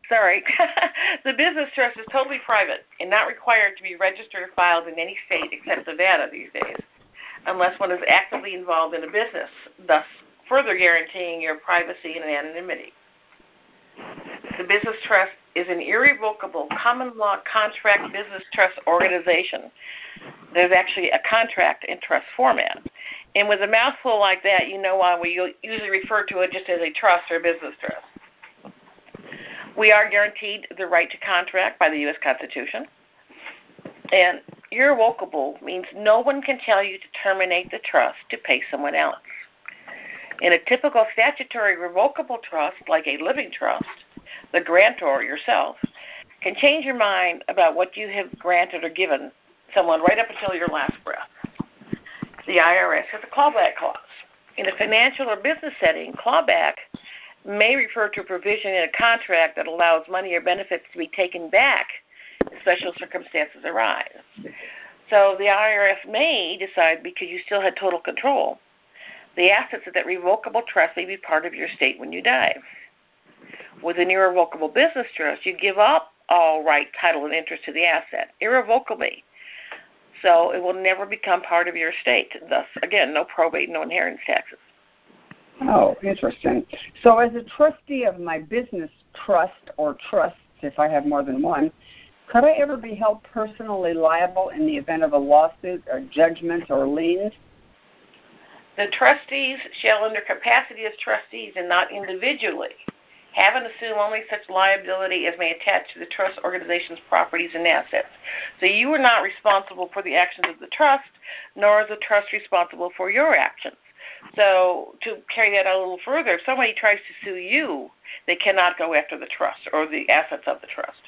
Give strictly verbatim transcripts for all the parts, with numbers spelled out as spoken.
Sorry. The business trust is totally private and not required to be registered or filed in any state except Nevada these days, unless one is actively involved in a business, thus further guaranteeing your privacy and anonymity. The business trust is an irrevocable common law contract business trust organization. There's actually a contract in trust format. And with a mouthful like that, you know why we usually refer to it just as a trust or a business trust. We are guaranteed the right to contract by the U S Constitution. And irrevocable means no one can tell you to terminate the trust to pay someone else. In a typical statutory revocable trust, like a living trust, the grantor yourself can change your mind about what you have granted or given someone right up until your last breath. The I R S has a clawback clause. In a financial or business setting, clawback may refer to a provision in a contract that allows money or benefits to be taken back if special circumstances arise. So the I R S may decide, because you still had total control, the assets of that revocable trust may be part of your estate when you die. With an irrevocable business trust, you give up all right, title, and interest to the asset irrevocably. So it will never become part of your estate. Thus, again, no probate, no inheritance taxes. Oh, interesting. So as a trustee of my business trust or trusts, if I have more than one, could I ever be held personally liable in the event of a lawsuit or judgment or liens? The trustees shall, under capacity as trustees and not individually, have and assume only such liability as may attach to the trust organization's properties and assets. So you are not responsible for the actions of the trust, nor is the trust responsible for your actions. So to carry that a little further, if somebody tries to sue you, they cannot go after the trust or the assets of the trust.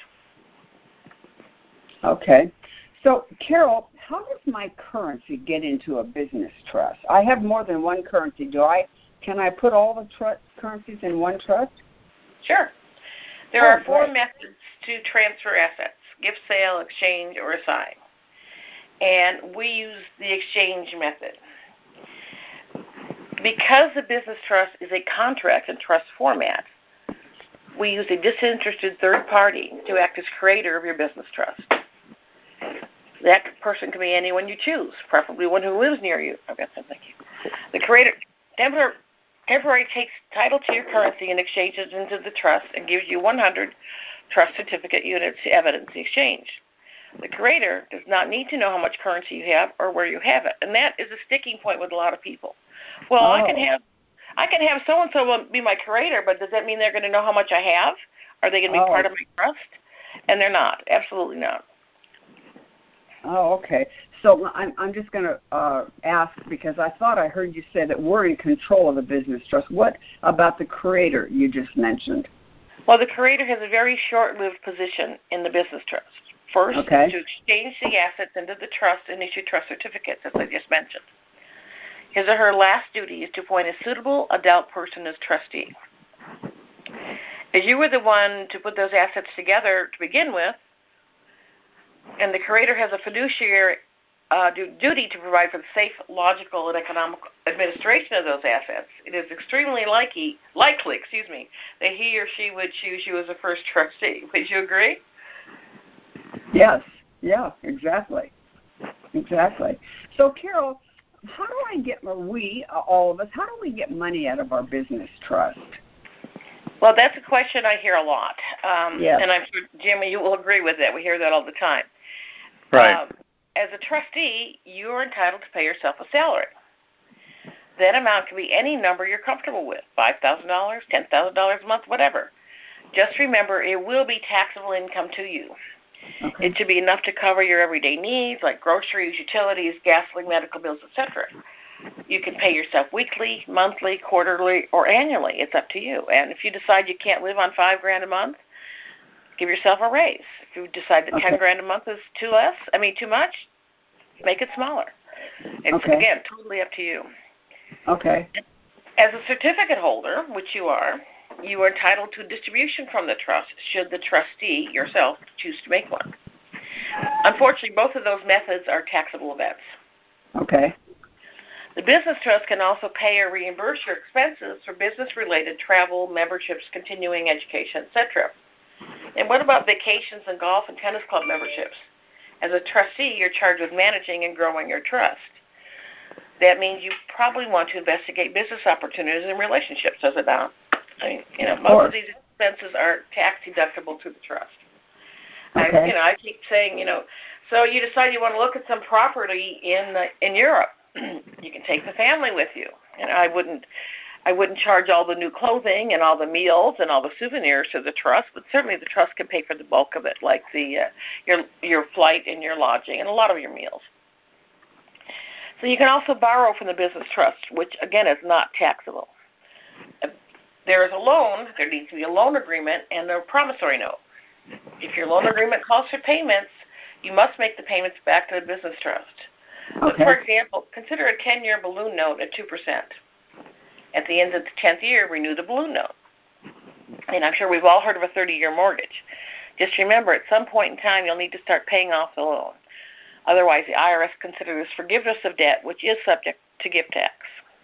Okay. So, Carol, how does my currency get into a business trust? I have more than one currency. Do I? Can I put all the tr- currencies in one trust? Sure. There oh, are four great. methods to transfer assets: gift, sale, exchange, or assign. And we use the exchange method. Because the business trust is a contract in trust format, we use a disinterested third party to act as creator of your business trust. That person can be anyone you choose, preferably one who lives near you. Okay, thank you. The creator temporarily temporary takes title to your currency and exchanges into the trust and gives you one hundred trust certificate units to evidence the exchange. The creator does not need to know how much currency you have or where you have it, and that is a sticking point with a lot of people. Well, oh. I can have I can have so and so be my creator, but does that mean they're going to know how much I have? Are they going to be oh. part of my trust? And they're not. Absolutely not. Oh, okay. So I'm I'm just going to uh, ask, because I thought I heard you say that we're in control of the business trust. What about the creator you just mentioned? Well, the creator has a very short-lived position in the business trust. First okay. is to exchange the assets into the trust and issue trust certificates, as I just mentioned. His or her last duty is to appoint a suitable adult person as trustee. As you were the one to put those assets together to begin with, and the creator has a fiduciary uh, duty to provide for the safe, logical, and economical administration of those assets, it is extremely likely, likely, excuse me, that he or she would choose you as a first trustee. Would you agree? Yes. Yeah. Exactly. Exactly. So, Carol, how do I get, we, all of us, how do we get money out of our business trust? Well, that's a question I hear a lot. Um, yes. And I'm sure, Jimmy, you will agree with that. We hear that all the time. Right. Um, as a trustee, you are entitled to pay yourself a salary. That amount can be any number you're comfortable with, five thousand dollars, ten thousand dollars a month, whatever. Just remember, it will be taxable income to you. Okay. It should be enough to cover your everyday needs like groceries, utilities, gasoline, medical bills, et cetera. You can pay yourself weekly, monthly, quarterly, or annually. It's up to you. And if you decide you can't live on five grand a month, give yourself a raise. If you decide that okay. ten grand a month is too less, I mean too much, make it smaller. It's okay. again totally up to you. Okay. As a certificate holder, which you are, you are entitled to a distribution from the trust should the trustee yourself choose to make one. Unfortunately, both of those methods are taxable events. Okay. The business trust can also pay or reimburse your expenses for business-related travel, memberships, continuing education, et cetera. And what about vacations and golf and tennis club memberships? As a trustee, you're charged with managing and growing your trust. That means you probably want to investigate business opportunities and relationships, does it not? I mean, you know, most of these expenses are tax deductible to the trust. Okay. I, you know, I keep saying, you know, so you decide you want to look at some property in uh, in Europe. You can take the family with you. And I wouldn't, I wouldn't charge all the new clothing and all the meals and all the souvenirs to the trust, but certainly the trust can pay for the bulk of it, like the uh, your your flight and your lodging and a lot of your meals. So you can also borrow from the business trust, which again is not taxable. If there is a loan, there needs to be a loan agreement and a promissory note. If your loan agreement calls for payments, you must make the payments back to the business trust. Okay. So, for example, consider a ten-year balloon note at two percent. At the end of the tenth year, renew the balloon note. And I'm sure we've all heard of a thirty-year mortgage. Just remember, at some point in time, you'll need to start paying off the loan. Otherwise, the I R S considers forgiveness of debt, which is subject to gift tax.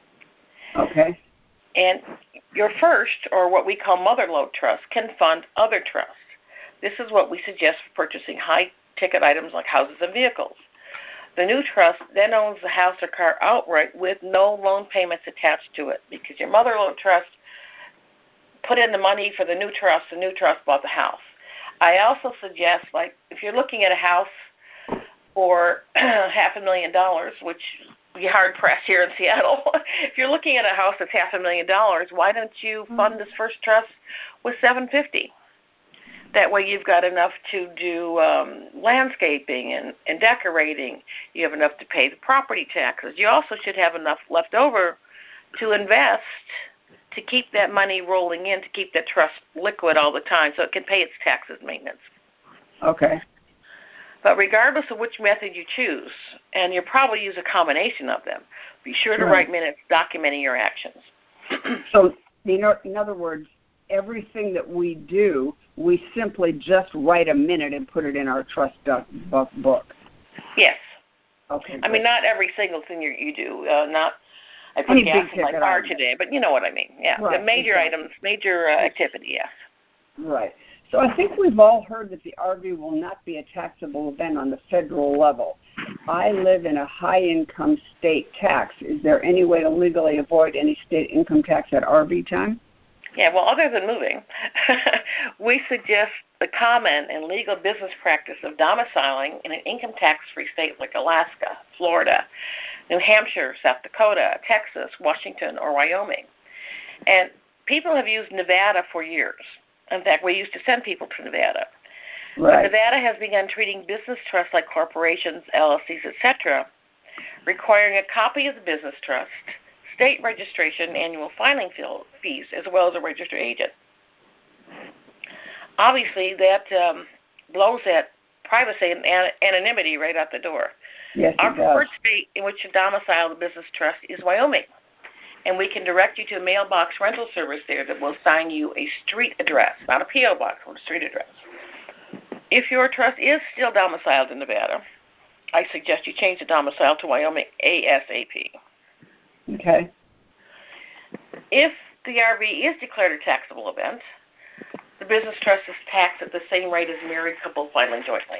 Okay. And your first, or what we call mother lode trust, can fund other trusts. This is what we suggest for purchasing high-ticket items like houses and vehicles. The new trust then owns the house or car outright with no loan payments attached to it, because your mother lode trust put in the money for the new trust, the new trust bought the house. I also suggest, like, if you're looking at a house for half a million dollars, which would be hard-pressed here in Seattle, if you're looking at a house that's half a million dollars, why don't you fund this first trust with seven hundred fifty dollars? That way you've got enough to do um, landscaping and, and decorating. You have enough to pay the property taxes. You also should have enough left over to invest to keep that money rolling in, to keep that trust liquid all the time so it can pay its taxes and maintenance. Okay. But regardless of which method you choose, and you'll probably use a combination of them, be sure to Right. write minutes documenting your actions. So, you know, in other words, everything that we do, we simply just write a minute and put it in our trust book. Yes. Okay. I mean, not every single thing you, you do. Uh, not I put Any gas big in my ticket car items. today, but you know what I mean. Yeah, Right, the major exactly. items, major uh, activity. Yes. Right. So I think we've all heard that the R V will not be a taxable event on the federal level. I live in a high-income state tax. Is there any way to legally avoid any state income tax at R V time? Yeah, well, other than moving, we suggest the common and legal business practice of domiciling in an income tax-free state like Alaska, Florida, New Hampshire, South Dakota, Texas, Washington, or Wyoming. And people have used Nevada for years. In fact, we used to send people to Nevada. Right. But Nevada has begun treating business trusts like corporations, L L Cs, et cetera, requiring a copy of the business trust, state registration, annual filing fees, as well as a registered agent. Obviously, that um, blows that privacy and an- anonymity right out the door. Yes, Our it preferred does. state in which to domicile the business trust is Wyoming, and we can direct you to a mailbox rental service there that will assign you a street address, not a P O box, but a street address. If your trust is still domiciled in Nevada, I suggest you change the domicile to Wyoming ASAP. Okay. If the R V is declared a taxable event, the business trust is taxed at the same rate as married couple filing jointly.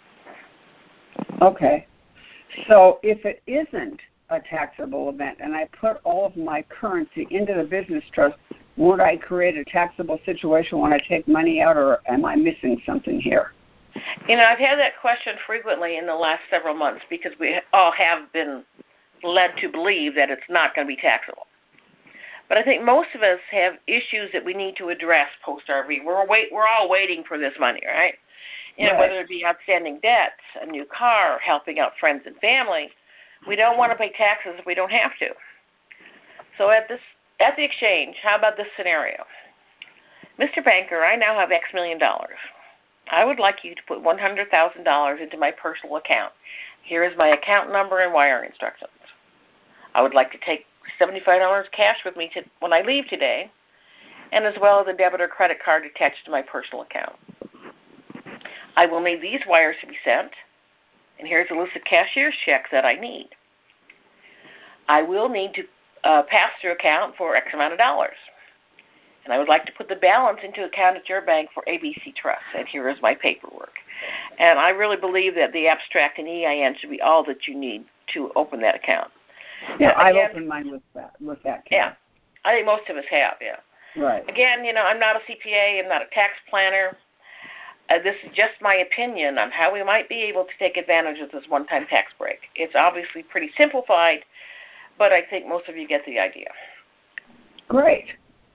Okay. So if it isn't a taxable event and I put all of my currency into the business trust, would I create a taxable situation when I take money out, or am I missing something here? You know, I've had that question frequently in the last several months because we all have been led to believe that it's not going to be taxable. But I think most of us have issues that we need to address post-R V. We're wait, we're all waiting for this money, right? You know, Right. whether it be outstanding debts, a new car, helping out friends and family. We don't want to pay taxes if we don't have to. So at this at the exchange, how about this scenario? Mister Banker, I now have X million dollars. I would like you to put one hundred thousand dollars into my personal account. Here is my account number and wire instructions. I would like to take seventy-five dollars cash with me to, when I leave today, and as well as a debit or credit card attached to my personal account. I will need these wires to be sent, and here's a list of cashier's checks that I need. I will need to uh, pass through account for X amount of dollars. and I would like to put the balance into account at your bank for A B C Trust, and here is my paperwork. And I really believe that the abstract and E I N should be all that you need to open that account. Yeah, uh, I've again, opened mine with that. With that. Yeah, I think most of us have. Yeah. Right. Again, you know, I'm not a C P A. I'm not a tax planner. Uh, this is just my opinion on how we might be able to take advantage of this one-time tax break. It's obviously pretty simplified, but I think most of you get the idea. Great.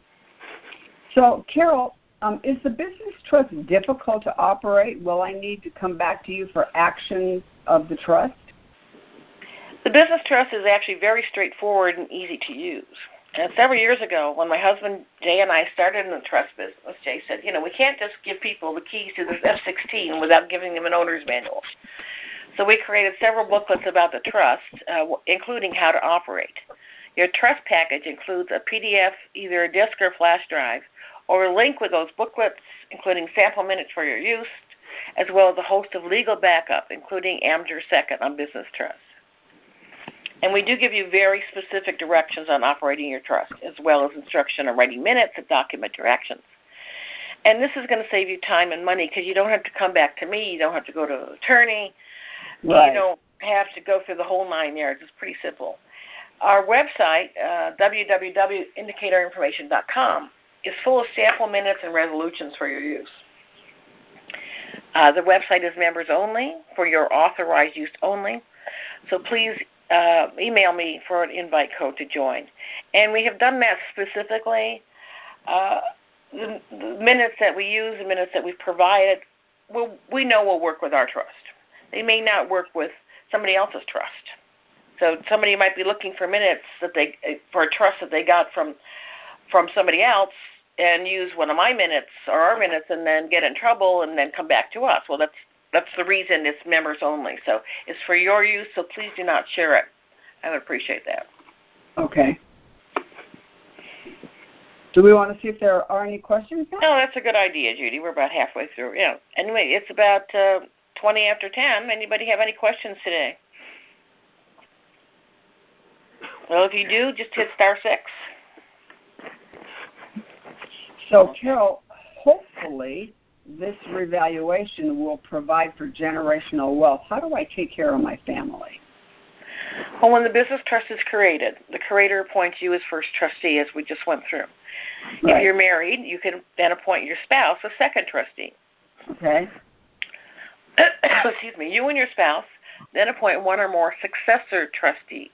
So, Carol, um, is the business trust difficult to operate? Will I need to come back to you for action of the trust? The business trust is actually very straightforward and easy to use. And several years ago, when my husband Jay and I started in the trust business, Jay said, you know, we can't just give people the keys to this F sixteen without giving them an owner's manual. So we created several booklets about the trust, uh, including how to operate. Your trust package includes a P D F, either a disk or flash drive, or a link with those booklets, including sample minutes for your use, as well as a host of legal backup, including Amateur Second on business trusts. And we do give you very specific directions on operating your trust, as well as instruction on writing minutes and document your actions. And this is going to save you time and money because you don't have to come back to me. You don't have to go to an attorney. Right. You don't have to go through the whole nine yards. It's pretty simple. Our website, uh, w w w dot indicator information dot com, is full of sample minutes and resolutions for your use. Uh, the website is members only, for your authorized use only. So please Uh, email me for an invite code to join. And we have done that specifically. Uh, the, the minutes that we use, the minutes that we've provided, we'll, we know will work with our trust. They may not work with somebody else's trust. So somebody might be looking for minutes that they for a trust that they got from from somebody else and use one of my minutes or our minutes and then get in trouble and then come back to us. Well, that's That's the reason it's members only. So it's for your use, so please do not share it. I would appreciate that. Okay. Do we want to see if there are any questions now? No, that's a good idea, Judy. We're about halfway through. Yeah. Anyway, it's about uh, twenty after ten. Anybody have any questions today? Well, if you do, just hit star six. So, Carol, hopefully this revaluation will provide for generational wealth. How do I take care of my family? Well, when the business trust is created, the creator appoints you as first trustee, as we just went through. Right. If you're married, you can then appoint your spouse as second trustee. Okay. Excuse me. You and your spouse then appoint one or more successor trustees.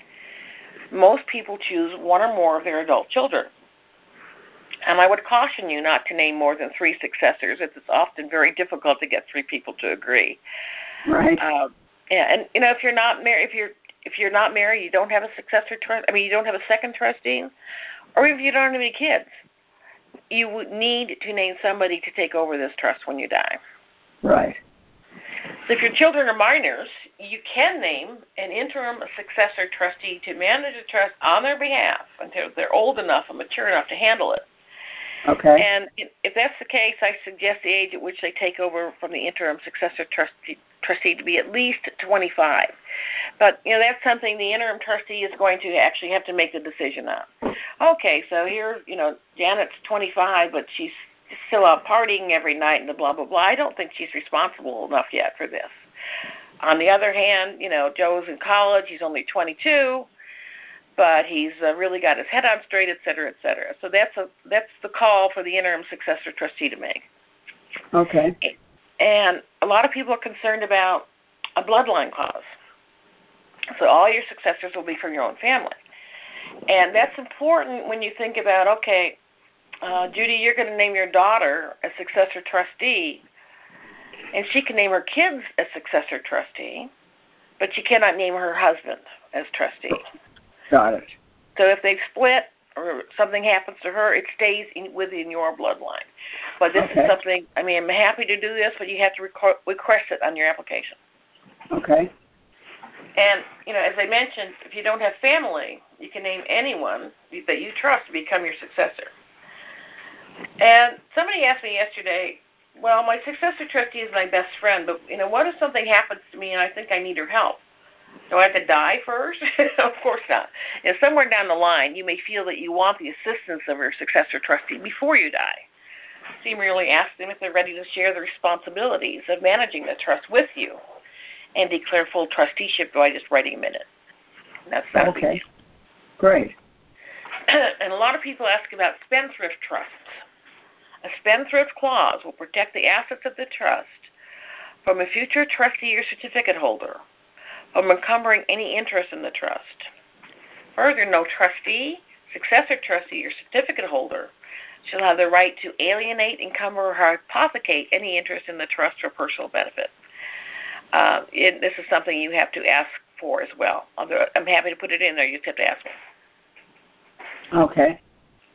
Most people choose one or more of their adult children. And I would caution you not to name more than three successors. It's often very difficult to get three people to agree. Right. Uh, yeah, and you know, if you're not married, if you're if you're not married, you don't have a successor trust. I mean, you don't have a second trustee, or if you don't have any kids, you would need to name somebody to take over this trust when you die. Right. So if your children are minors, you can name an interim successor trustee to manage the trust on their behalf until they're old enough and mature enough to handle it. Okay. And if that's the case, I suggest the age at which they take over from the interim successor trustee, trustee to be at least twenty-five. But, you know, that's something the interim trustee is going to actually have to make the decision on. Okay, so here, you know, Janet's twenty-five, but she's still out partying every night and the blah, blah, blah. I don't think she's responsible enough yet for this. On the other hand, you know, Joe's in college. He's only twenty-two. But he's uh, really got his head on straight, et cetera, et cetera. So that's a that's the call for the interim successor trustee to make. Okay. And a lot of people are concerned about a bloodline clause. So all your successors will be from your own family. And that's important when you think about, okay, uh, Judy, you're going to name your daughter a successor trustee, and she can name her kids a successor trustee, but she cannot name her husband as trustee. Got it. So if they split or something happens to her, it stays in, within your bloodline. But this Okay. is something, I mean, I'm happy to do this, but you have to reco- request it on your application. Okay. And, you know, as I mentioned, if you don't have family, you can name anyone that you trust to become your successor. And somebody asked me yesterday, well, my successor trustee is my best friend, but, you know, what if something happens to me and I think I need her help? Do I have to die first? Of course not. And somewhere down the line, you may feel that you want the assistance of your successor trustee before you die. So you merely ask them if they're ready to share the responsibilities of managing the trust with you and declare full trusteeship by just writing a minute. That's not okay. a big deal. Great. And a lot of people ask about spendthrift trusts. A spendthrift clause will protect the assets of the trust from a future trustee or certificate holder from encumbering any interest in the trust. Further, no trustee, successor trustee, or certificate holder shall have the right to alienate, encumber, or hypothecate any interest in the trust for personal benefit. Uh, it, this is something you have to ask for as well. I'm happy to put it in there. You just have to ask me. Okay.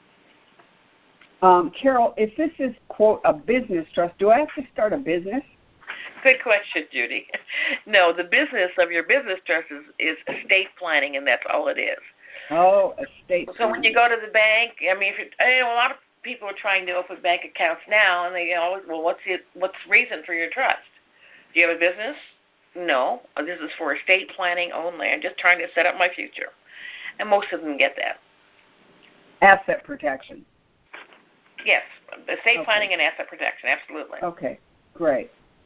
Um, Carol, if this is, quote, a business trust, do I have to start a business? Good question, Judy. No, the business of your business trust is, is estate planning, and that's all it is. Oh, estate planning. So when you go to the bank, I mean, if it, I know a lot of people are trying to open bank accounts now, and they always, well, what's the what's the reason for your trust? Do you have a business? No, this is for estate planning only. I'm just trying to set up my future, and most of them get that. Asset protection. Yes, estate okay. planning and asset protection, absolutely. Okay, great.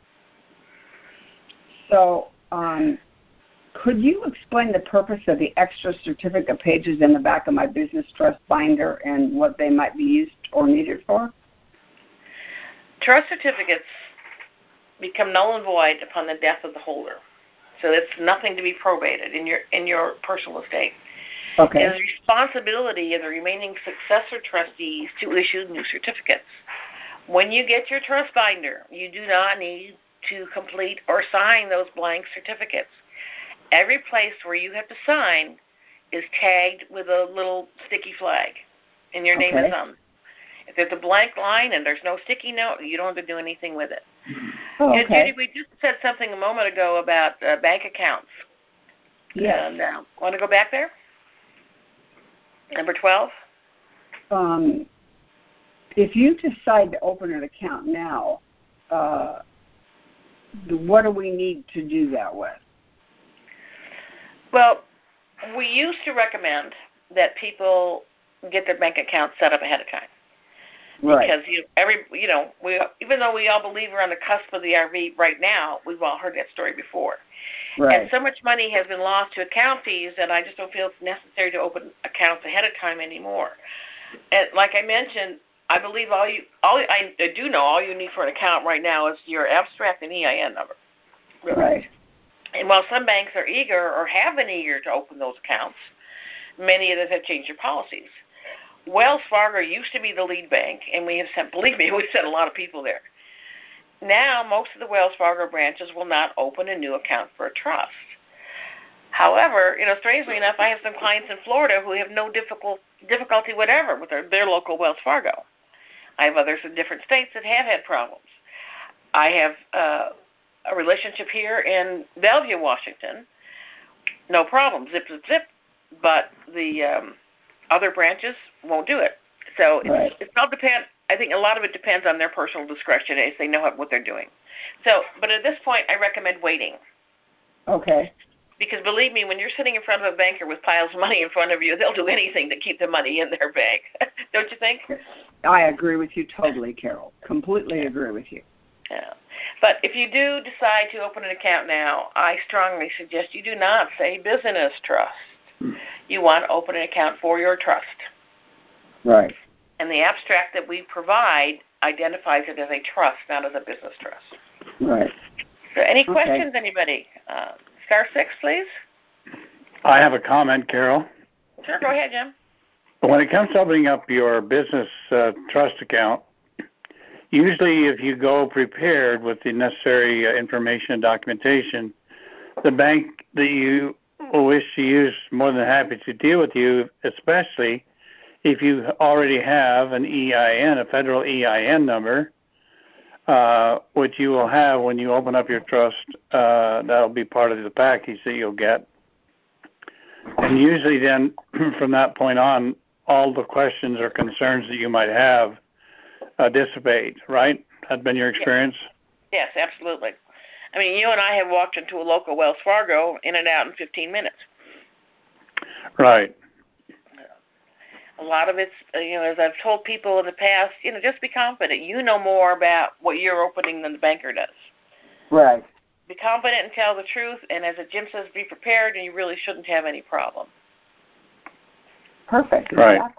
So, um, could you explain the purpose of the extra certificate pages in the back of my business trust binder and what they might be used or needed for? Trust certificates become null and void upon the death of the holder, so it's nothing to be probated in your in your personal estate. Okay. It is the responsibility of the remaining successor trustees to issue new certificates. When you get your trust binder, you do not need to complete or sign those blank certificates. Every place where you have to sign is tagged with a little sticky flag, and your name okay. is on. If there's a blank line and there's no sticky note, you don't have to do anything with it. Oh, okay. And Judy, we just said something a moment ago about uh, bank accounts. Yes. And uh, want to go back there? Number twelve? Um, if you decide to open an account now, uh, what do we need to do that with? Well, we used to recommend that people get their bank account set up ahead of time. Right. Because you, every, you know, we, even though we all believe we're on the cusp of the R V right now, we've all heard that story before. Right. And so much money has been lost to account fees that I just don't feel it's necessary to open accounts ahead of time anymore. And like I mentioned, I believe all you, all I do know, all you need for an account right now is your abstract and E I N number. Really. Right. And while some banks are eager or have been eager to open those accounts, many of them have changed their policies. Wells Fargo used to be the lead bank, and we have sent, believe me, we've sent a lot of people there. Now, most of the Wells Fargo branches will not open a new account for a trust. However, you know, strangely enough, I have some clients in Florida who have no difficult, difficulty whatever with their, their local Wells Fargo. I have others in different states that have had problems. I have uh, a relationship here in Bellevue, Washington. No problem, zip, zip, zip. But the um, other branches won't do it. So it's, right. it's all depend. I think a lot of it depends on their personal discretion if they know what they're doing. So, but at this point, I recommend waiting. Okay. Because believe me, when you're sitting in front of a banker with piles of money in front of you, they'll do anything to keep the money in their bank. Don't you think? I agree with you totally, Carol. Completely yeah. agree with you. Yeah. But if you do decide to open an account now, I strongly suggest you do not say business trust. You want to open an account for your trust. Right. And the abstract that we provide identifies it as a trust, not as a business trust. Right. So any okay. questions, anybody? Uh, star six, please. I have a comment, Carol. Sure, go ahead, Jim. When it comes to opening up your business uh, trust account, usually if you go prepared with the necessary uh, information and documentation, the bank that you wish to use is more than happy to deal with you, especially if you already have an E I N, a federal E I N number, uh, which you will have when you open up your trust. Uh, that'll be part of the package that you'll get. And usually then, from that point on, all the questions or concerns that you might have uh, dissipate, right? That's been your experience? Yes, yes, absolutely. I mean, you and I have walked into a local Wells Fargo in and out in fifteen minutes. Right. A lot of it's, you know, as I've told people in the past, you know, just be confident. You know more about what you're opening than the banker does. Right. Be confident and tell the truth, and as Jim says, be prepared, and you really shouldn't have any problem. Perfect. Right. Exactly.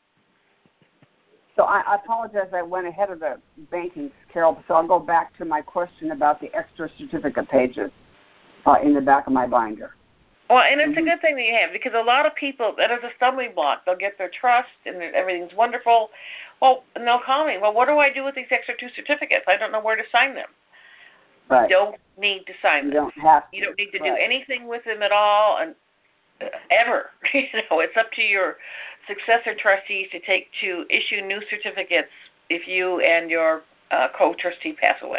So I, I apologize. I went ahead of the banking, Carol. So I'll go back to my question about the extra certificate pages uh, in the back of my binder. Well, and it's Mm-hmm. a good thing that you have, because a lot of people, that is a stumbling block. They'll get their trust and everything's wonderful. Well, and they'll call me, well, what do I do with these extra two certificates? I don't know where to sign them. Right. You don't need to sign You them. don't have to. You don't need to right. do anything with them at all, and uh, ever. You know, it's up to your successor trustees to take to issue new certificates if you and your uh, co-trustee pass away.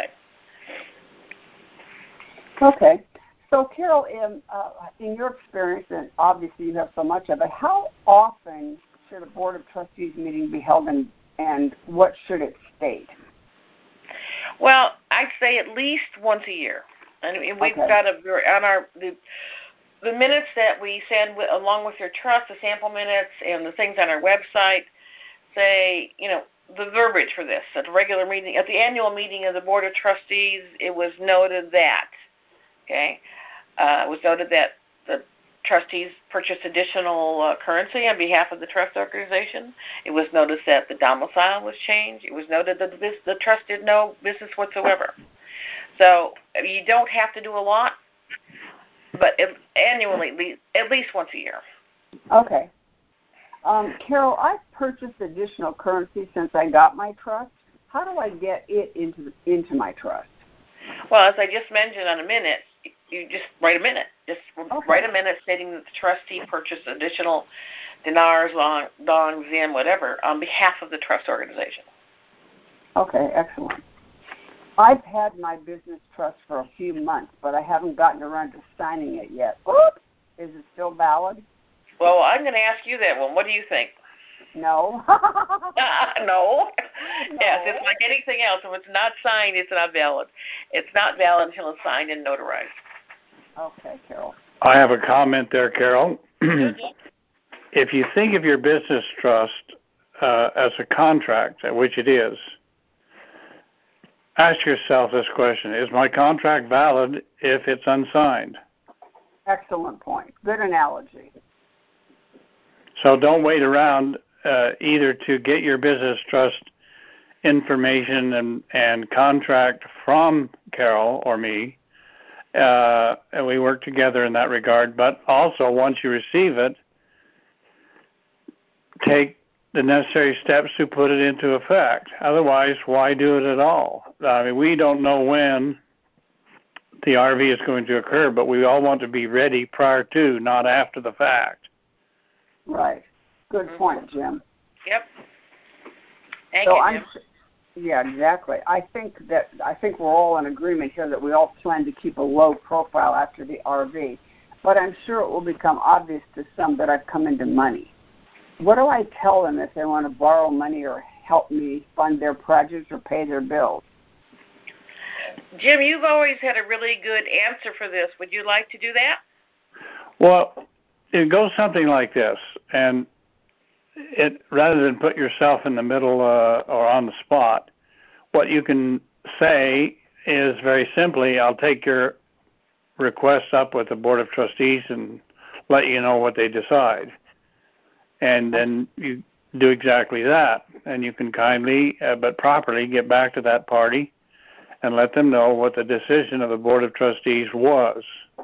Okay. So, Carol, in, uh, in your experience, and obviously you have so much of it, how often should a Board of Trustees meeting be held, and, and what should it state? Well, I'd say at least once a year. And we've Okay. got a, on our, the, the minutes that we send with, along with your trust, the sample minutes and the things on our website, say, you know, the verbiage for this. At the regular meeting, at the annual meeting of the Board of Trustees, it was noted that, okay, uh, it was noted that the trustees purchased additional uh, currency on behalf of the trust organization. It was noticed that the domicile was changed. It was noted that the, bus- the trust did no business whatsoever. So you don't have to do a lot, but if, annually, at least once a year. Okay. Um, Carol, I've purchased additional currency since I got my trust. How do I get it into the, into my trust? Well, as I just mentioned on a minute, you just write a minute. Just Okay. write a minute stating that the trustee purchased additional dinars, long, dongs, yen, whatever, on behalf of the trust organization. Okay, excellent. I've had my business trust for a few months, but I haven't gotten around to signing it yet. Oops. Is it still valid? Well, I'm going to ask you that one. What do you think? No. uh, no. no. Yes, it's like anything else. If it's not signed, it's not valid. It's not valid until it's signed and notarized. Okay, Carol. I have a comment there, Carol. If you think of your business trust uh, as a contract, which it is, ask yourself this question: is my contract valid if it's unsigned? Excellent point. Good analogy. So don't wait around uh, either to get your business trust information and, and contract from Carol or me, uh, and we work together in that regard, but also once you receive it, take the necessary steps to put it into effect. Otherwise, why do it at all? I mean, we don't know when the R V is going to occur, but we all want to be ready prior to, not after the fact. Right. Good point, Jim. Yep. Thank so you, I'm, Jim. Yeah, exactly. I think that I think we're all in agreement here that we all plan to keep a low profile after the R V, but I'm sure it will become obvious to some that I've come into money. What do I tell them if they want to borrow money or help me fund their projects or pay their bills? Jim, you've always had a really good answer for this. Would you like to do that? Well, it goes something like this, and it rather than put yourself in the middle uh, or on the spot, what you can say is very simply, I'll take your request up with the Board of Trustees and let you know what they decide. And then you do exactly that, and you can kindly uh, but properly get back to that party and let them know what the decision of the Board of Trustees was.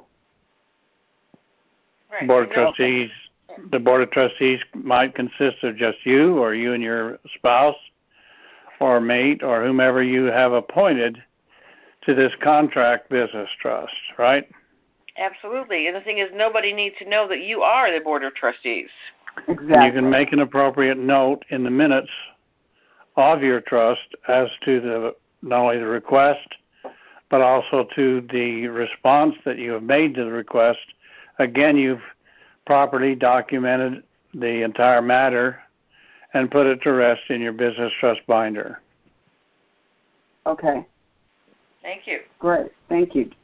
Right. Board of Trustees, the Board of Trustees might consist of just you or you and your spouse or mate or whomever you have appointed to this contract business trust, right? Absolutely. And the thing is, nobody needs to know that you are the Board of Trustees. Exactly. And you can make an appropriate note in the minutes of your trust as to the not only the request, but also to the response that you have made to the request. Again, you've properly documented the entire matter and put it to rest in your business trust binder. Okay. Thank you. Great. Thank you.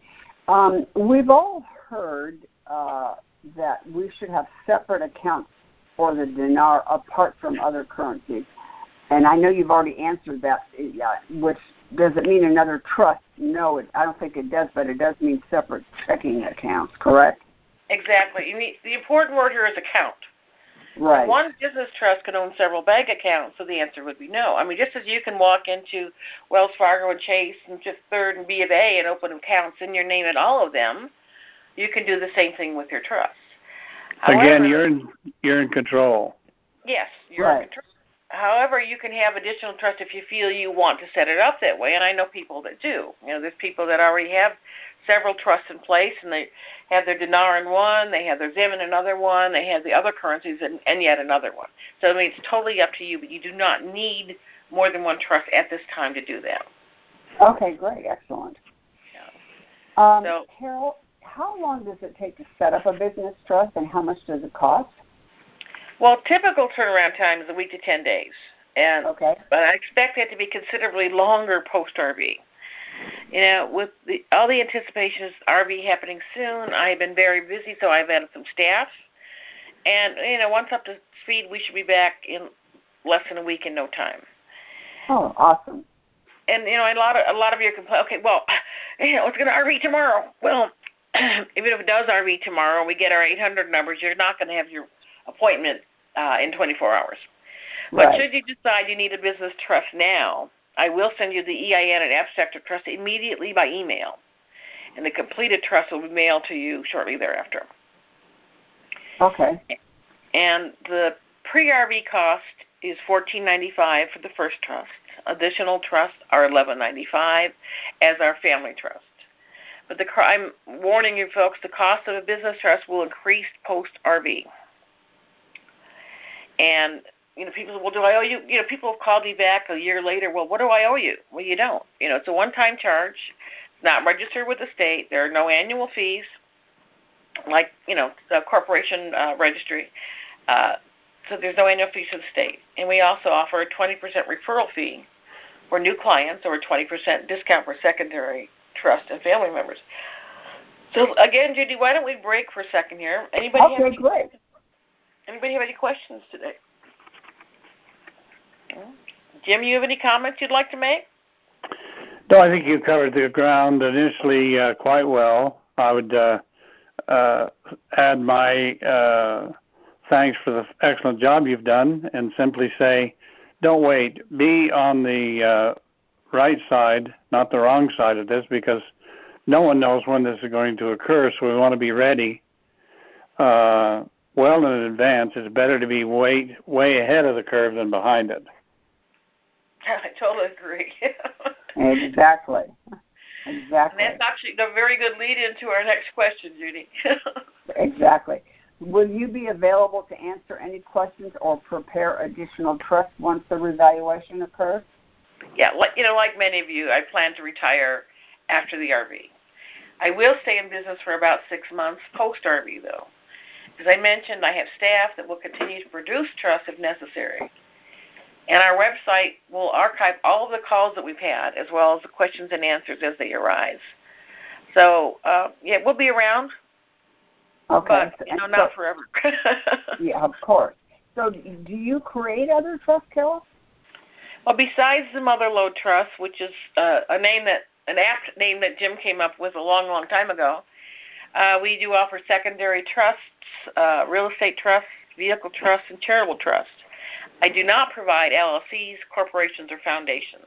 Um, we've all heard uh, that we should have separate accounts for the dinar apart from other currencies. And I know you've already answered that, yeah, which does it mean another trust? No, it, I don't think it does, but it does mean separate checking accounts, correct? Exactly. You need, the important word here is account. Right. One business trust can own several bank accounts, so the answer would be no. I mean, just as you can walk into Wells Fargo and Chase and Fifth Third and B of A and open accounts in your name in all of them, you can do the same thing with your trusts. However, Again, you're in, you're in control. Yes, you're right. in control. However, you can have additional trust if you feel you want to set it up that way, and I know people that do. You know, there's people that already have several trusts in place, and they have their dinar in one, they have their zim in another one, they have the other currencies in, and yet another one. So, I mean, it's totally up to you, but you do not need more than one trust at this time to do that. Okay, great, excellent. Yeah. Um, so, Carol, how long does it take to set up a business trust, and how much does it cost? Well, typical turnaround time is a week to ten days, and okay. but I expect it to be considerably longer post-R V. You know, with the, all the anticipation of R V happening soon, I've been very busy, so I've added some staff. And, you know, once up to speed, we should be back in less than a week in no time. Oh, awesome. And, you know, a lot of a lot of you complain, okay, well, you know, it's going to R V tomorrow. Well, even if it does R V tomorrow, we get our eight hundred numbers, you're not going to have your appointment uh, in twenty-four hours. But right. should you decide you need a business trust now, I will send you the E I N and abstract of trust immediately by email, and the completed trust will be mailed to you shortly thereafter. Okay. And the pre-R V cost is fourteen ninety-five for the first trust. Additional trusts are eleven ninety-five, as our family trust. But the I'm warning you folks, the cost of a business trust will increase post-R V. And you know, people say, well, do I owe you? You know, people have called me back a year later. Well, what do I owe you? Well, you don't. You know, it's a one-time charge. It's not registered with the state. There are no annual fees, like, you know, the corporation uh, registry. Uh, so there's no annual fees to the state. And we also offer a twenty percent referral fee for new clients or a twenty percent discount for secondary trust and family members. So, again, Judy, why don't we break for a second here? Anybody okay, have any, great. Anybody have any questions today? Jim, you have any comments you'd like to make? No, I think you covered the ground initially uh, quite well. I would uh, uh, add my uh, thanks for the excellent job you've done and simply say, don't wait. Be on the uh, right side, not the wrong side of this, because no one knows when this is going to occur, so we want to be ready uh, well in advance. It's better to be way, way ahead of the curve than behind it. I totally agree. Exactly. Exactly. And that's actually a very good lead into our next question, Judy. Exactly. Will you be available to answer any questions or prepare additional trusts once the revaluation occurs? Yeah, like, you know, like many of you, I plan to retire after the R V. I will stay in business for about six months post-R V, though. As I mentioned, I have staff that will continue to produce trusts if necessary. And our website will archive all of the calls that we've had, as well as the questions and answers as they arise. So, uh, yeah, we'll be around, okay. but, you know, so, not forever. Yeah, of course. So do you create other trusts, Carol? Well, besides the Motherlode Trust, which is uh, a name that, an apt name that Jim came up with a long, long time ago, uh, we do offer secondary trusts, uh, real estate trusts, vehicle trusts, and charitable trusts. I do not provide L L Cs, corporations, or foundations.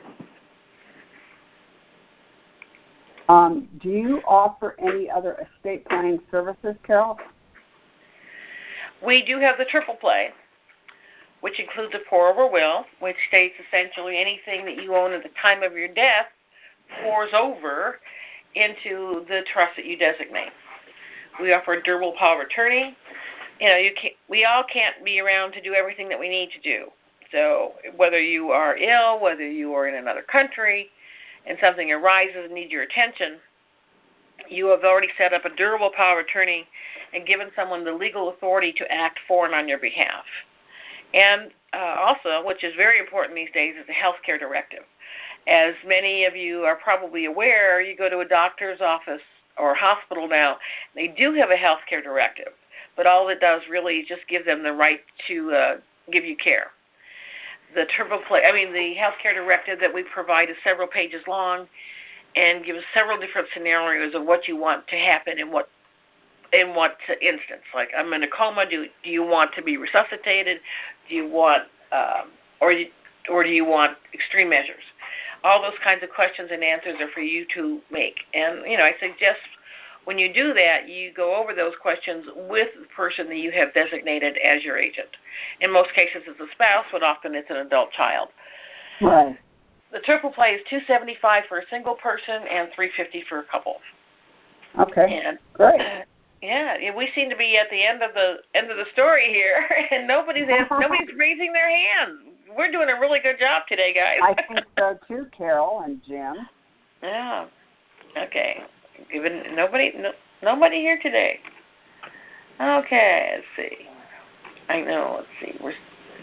Um, do you offer any other estate planning services, Carol? We do have the triple play, which includes a pour-over will, which states essentially anything that you own at the time of your death pours over into the trust that you designate. We offer a durable power of attorney. You know, you can't, we all can't be around to do everything that we need to do. So whether you are ill, whether you are in another country, and something arises and needs your attention, you have already set up a durable power of attorney and given someone the legal authority to act for and on your behalf. And uh, also, which is very important these days, is the health care directive. As many of you are probably aware, you go to a doctor's office or hospital now, they do have a health care directive, but all it does really is just give them the right to uh, give you care. The triple play, I mean, the health care directive that we provide is several pages long and gives several different scenarios of what you want to happen in what in what instance. Like, I'm in a coma. Do do you want to be resuscitated? Do you want, um, or you, or do you want extreme measures? All those kinds of questions and answers are for you to make. And you know, I suggest when you do that, you go over those questions with the person that you have designated as your agent. In most cases, it's a spouse, but often it's an adult child. Right. The triple play is two hundred seventy-five dollars for a single person and three hundred fifty dollars for a couple. Okay. And, great. Yeah, we seem to be at the end of the end of the story here, and nobody's nobody's raising their hand. We're doing a really good job today, guys. I think so too, Carol and Jim. Yeah. Okay. Given nobody, no, nobody here today. Okay. Let's see. I know. Let's see. We're.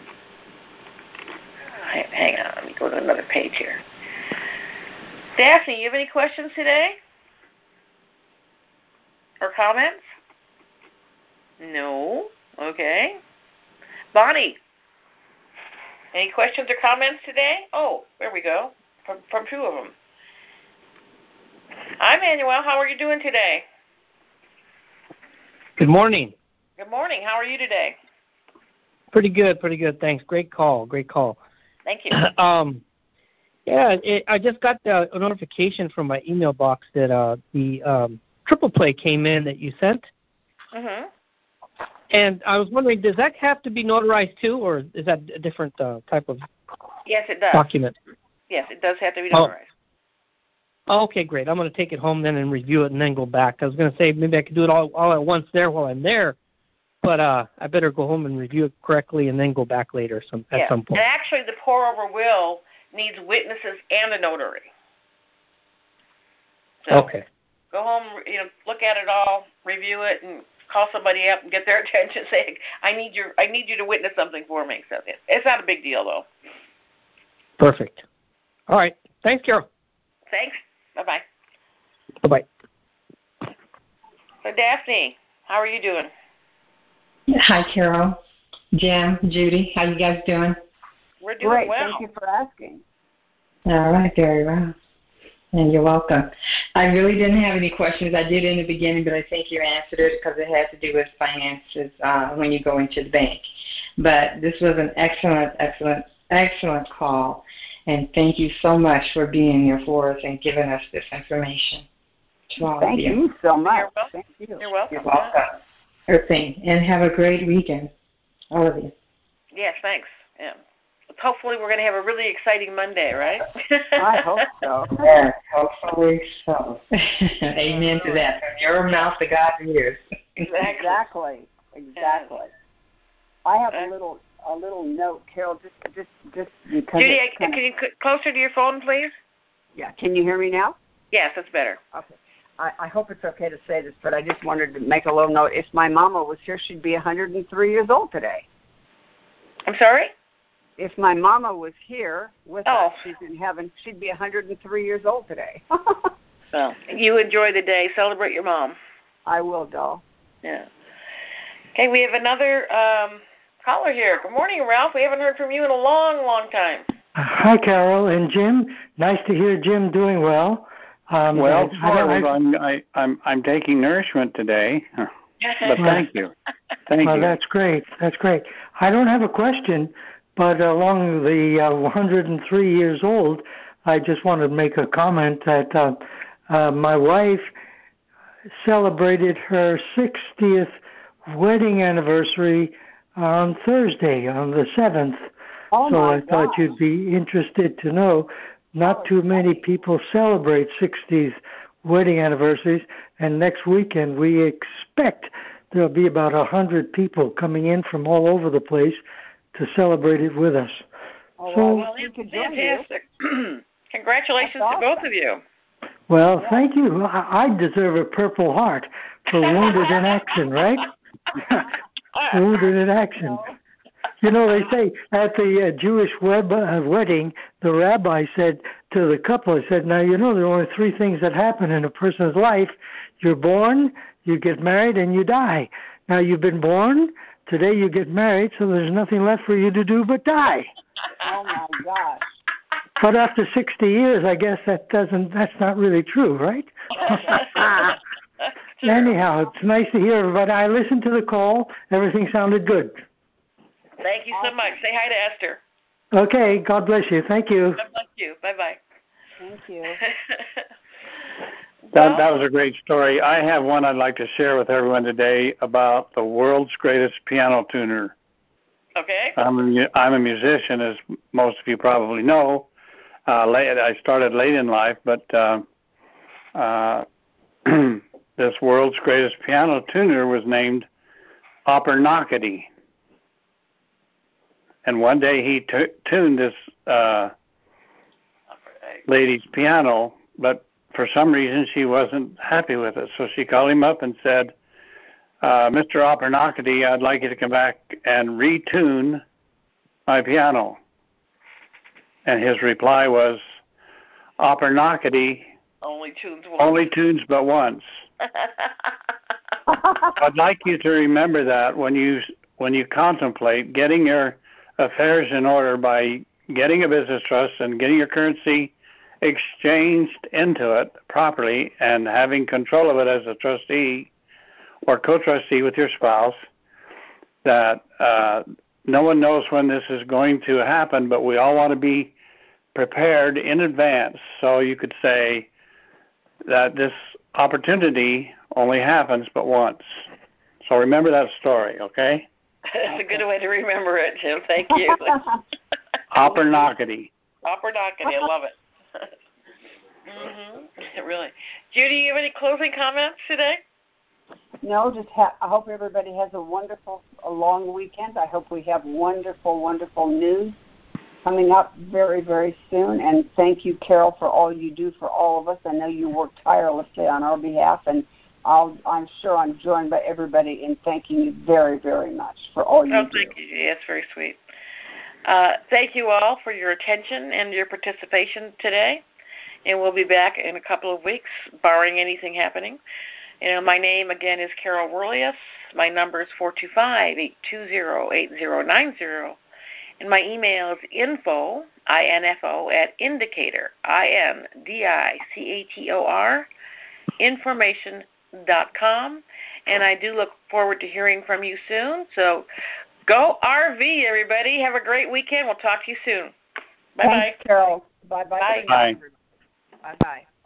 Hang on. Let me go to another page here. Daphne, you have any questions today? Or comments? No. Okay. Bonnie, any questions or comments today? Oh, there we go. From from two of them. Hi, Manuel. How are you doing today? Good morning. Good morning. How are you today? Pretty good. Pretty good. Thanks. Great call. Great call. Thank you. um, yeah, it, I just got the, a notification from my email box that uh, the um, triple play came in that you sent. Mm-hmm. And I was wondering, does that have to be notarized too, or is that a different uh, type of yes, it does. document? Yes, it does have to be notarized. Oh. Okay, great. I'm going to take it home then and review it and then go back. I was going to say maybe I could do it all, all at once there while I'm there, but uh, I better go home and review it correctly and then go back later some, at yes. some point. And actually, the pour-over will needs witnesses and a notary. So okay. Go home, you know, look at it all, review it, and call somebody up and get their attention. Say, I need your, I need you to witness something for me. So it's not a big deal, though. Perfect. All right. Thanks, Carol. Thanks. Bye-bye. Bye-bye. So, Daphne, how are you doing? Hi, Carol, Jim, Judy. How you guys doing? We're doing Great. well. Thank you for asking. All right, very well. And you're welcome. I really didn't have any questions. I did in the beginning, but I think you answered it because it had to do with finances uh, when you go into the bank. But this was an excellent, excellent, excellent call. And thank you so much for being here for us and giving us this information. To all Thank of you. you so much. You're welcome. Thank you. You're welcome. You're welcome. Everything. And have a great weekend, all of you. Yes, thanks. Yeah. Hopefully we're going to have a really exciting Monday, right? I hope so. Yes, hopefully so. Amen to that. From your mouth to God's ears. Exactly. Exactly. I have a little a little note, Carol, just just just because. Judy, it's can you c- closer to your phone, please? Yeah. Can you hear me now? Yes, that's better. Okay. I, I hope it's okay to say this, but I just wanted to make a little note. If my mama was here, she'd be one hundred three years old today. I'm sorry? If my mama was here with oh. us, she's in heaven, she'd be one hundred three years old today. Well, you enjoy the day. Celebrate your mom. I will, doll. Yeah. Okay, we have another um, caller here. Good morning, Ralph. We haven't heard from you in a long, long time. Hi, Carol and Jim. Nice to hear Jim doing well. Um, well, I, I, I'm, I, I'm I'm taking nourishment today, but thank you. Thank well, you. That's great. That's great. I don't have a question, but along the uh, one hundred three years old, I just wanted to make a comment that uh, uh, my wife celebrated her sixtieth wedding anniversary on Thursday, on the seventh. Oh, so my I thought gosh. you'd be interested to know. Not too many people celebrate sixtieth wedding anniversaries, and next weekend we expect there'll be about one hundred people coming in from all over the place to celebrate it with us. Oh, so, well, we could join fantastic. Congratulations awesome. to both of you. Well, yeah. Thank you. I, I deserve a Purple Heart for Wounded in Action, right? Wounded in Action. You know, they say at the uh, Jewish web, uh, wedding, the rabbi said to the couple, I said, now, you know, there are only three things that happen in a person's life. You're born, you get married, and you die. Now, you've been born, today you get married, so there's nothing left for you to do but die. Oh, my gosh. But after sixty years, I guess that doesn't, that's not really true, right? Anyhow, it's nice to hear, but I listened to the call. Everything sounded good. Thank you so much. Say hi to Esther. Okay, God bless you. Thank you. God bless you. Bye-bye. Thank you. That, that was a great story. I have one I'd like to share with everyone today about the world's greatest piano tuner. Okay. I'm a, I'm a musician, as most of you probably know. Uh, late, I started late in life, but uh, uh, this world's greatest piano tuner was named Opernakady. And one day he t- tuned this uh, lady's piano, but for some reason she wasn't happy with it. So she called him up and said, uh, Mister Opernakady, I'd like you to come back and retune my piano. And his reply was, Opernakady only tunes once. Only tunes but once. I'd like you to remember that when you when you contemplate getting your affairs in order by getting a business trust and getting your currency exchanged into it properly and having control of it as a trustee or co-trustee with your spouse, that uh, no one knows when this is going to happen, but we all want to be prepared in advance. So you could say that this opportunity only happens but once. So remember that story, okay? That's a good way to remember it, Jim. Thank you. Opernakady. Opernakady, I love it. Mm-hmm. Really. Judy, you have any closing comments today? No, just ha- I hope everybody has a wonderful, a long weekend. I hope we have wonderful, wonderful news coming up very, very soon. And thank you, Carol, for all you do for all of us. I know you work tirelessly on our behalf, and I'll, I'm sure I'm joined by everybody in thanking you very, very much for all you oh, do. Thank you, Judy. That's very sweet. Uh, thank you all for your attention and your participation today. And we'll be back in a couple of weeks, barring anything happening. You know, my name, again, is Carol Werlius. My number is four two five, eight two zero, eight zero nine zero. And my email is info, I N F O, at indicator, I N D I C A T O R, information dot com. And I do look forward to hearing from you soon. So go R V, everybody. Have a great weekend. We'll talk to you soon. Bye-bye. Thanks, Carol. Bye-bye. Bye. Bye. Bye-bye.